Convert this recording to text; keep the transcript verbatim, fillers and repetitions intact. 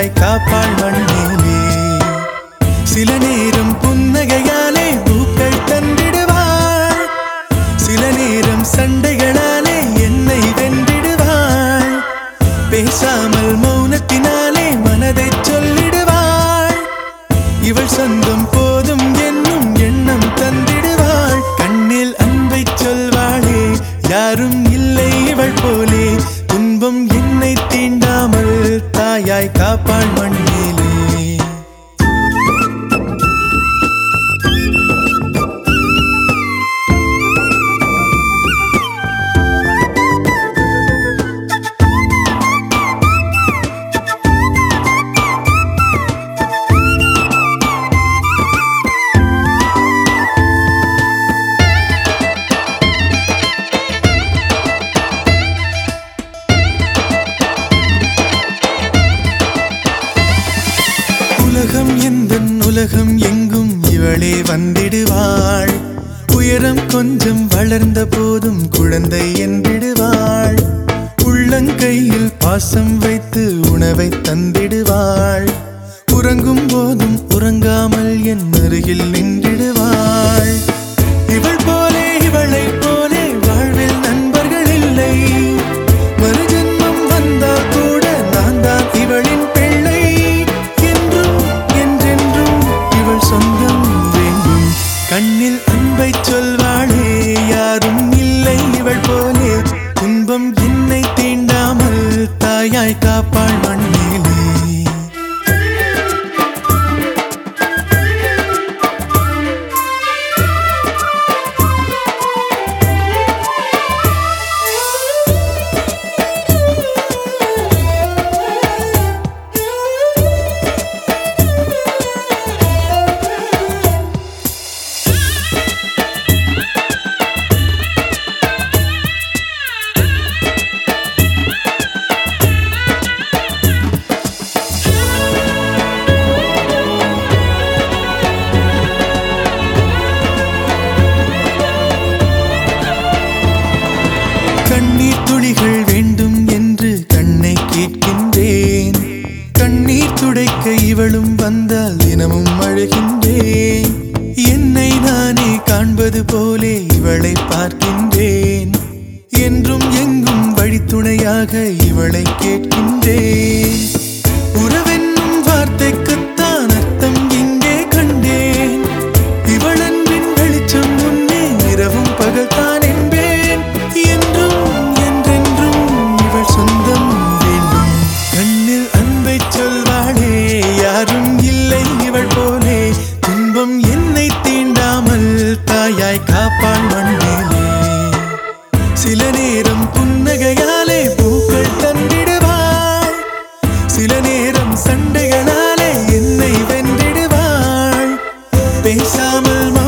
தாயாய் காப்பாள் மண்ணிலே. சில நேரம் புன்னகையாலே பூக்கள் தந்திடுவாள், சில நேரம் சண்டைகளாலே என்னை வென்றிடுவாள். பேசாமல் மௌனத்தினாலே மனதை சொல்லிடுவாள். இவள் சொந்தம் போதும் என்னும் எண்ணம் தந்திடுவாள். கண்ணில் அன்பை சொல்வாளே, யாரும் இல்லை இவள் போலே. துன்பம் என்னை தீண்டாமல் தாயாய் காப்பாள் மண்ணிலே. உலகம் எந்தன் உலகம் எங்கும் இவளே வந்திடுவாள். உயரம் கொஞ்சம் வளர்ந்த போதும் குழந்தை என்றிடுவாள். உள்ளங்கையில் பாசம் வைத்து உணவை தந்திடுவாள். உறங்கும் போதும் உறங்காமல் என் அருகில் நின்றிடுவாள். இவள் போலே இவளை போலே வாழ்வில் நண்பர்கள் இல்லை. மறுஜன்மம் வந்தால் கூட நான் தான் இவளின் பிள்ளை. சொந்தம் வேண்டும். கண்ணில் அன்பை சொல்வாளே, யாரும் இல்லை இவள் போலே. துன்பம் என்னை தீண்டாமல் தாயாய் காப்பாள் மண்ணிலே. கண்ணீர் துளிகள் வேண்டும் என்று கண்ணை கேட்கின்றேன். கண்ணீர் துடைக்க இவளும் வந்தால் தினமும் அழுகின்றேன். என்னை நானே காண்பது போலே இவளை பார்க்கின்றேன். என்றும் எங்கும் வழித்துணையாக இவளை கேட்கின்றேன். உறவென்னும் வார்த்தைக்குத்தான் அர்த்தம் இங்கே கண்டேன். இவளன்பின் வெளிச்சம் முன்னே இரவும் பகல் தான் என்பேன். என்றும் என்றென்றும் இவள் சொந்தம் வேண்டும். கண்ணில் அன்பை சொல்வாளே, யாரும் இல்லை இவள் போலே. துன்பம் என்னை தீண்டாமல் தாயாய் காப்பாள் மண்ணிலே. சில நேரம் புன்னகையாலே பூக்கள் தந்திடுவாள், சில நேரம் சண்டைகளாலே என்னை வென்றிடுவாள். பேசாமல்